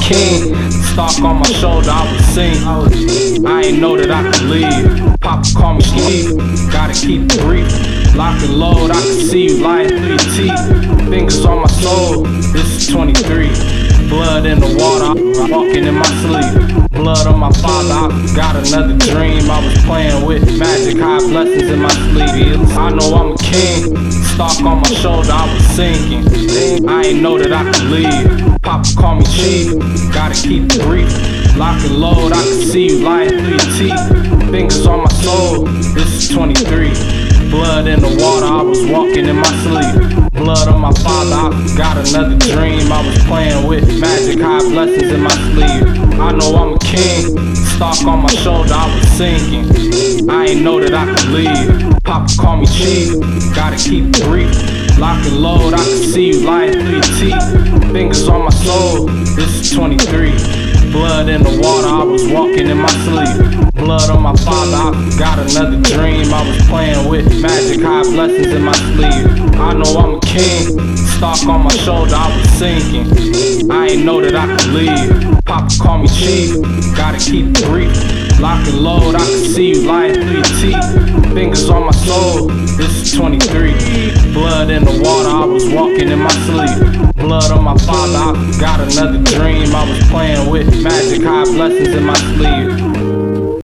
king. Stock on my shoulder, I was sing. I ain't know that I could leave. Papa call me Steve, gotta keep it brief. Lock and load, I can see you lying through your teeth. Fingers on my soul, this is 23. Blood in the water, I'm walking in my sleep. Blood on my father, I got another dream. I was playing with magic, high blessings in my sleeve. I know I'm a king, stock on my shoulder, I was sinking. I ain't know that I could leave. Papa call me chief, gotta keep it brief. Lock and load, I can see you lying through your teeth. Fingers on my soul, this is 23. Blood in the water, I was walking in my sleep. Blood on my father, I got another dream. I was playing with magic, high blessings in my sleeve. I know I'm a king, stock on my shoulder, I was sinking. I ain't know that I could leave. Papa call me chief, gotta keep it brief. Lock and load, I can see you lying through your teeth. Fingers on my soul, this is 23. Blood in the water, I was walking in my sleep. Blood on my father, I got another dream. I was playing with magic, high blessings in my sleeve. I know I'm a king, stock on my shoulder, I was sinking. I ain't know that I could leave. Papa call me chief, gotta keep it brief. Lock and load, I can see you lying through your teeth. Fingers on my soul, this is 23. Blood in the water, I was walking in my sleep. Blood on my father, I got another dream. I was playing with magic, high blessings in my sleeve.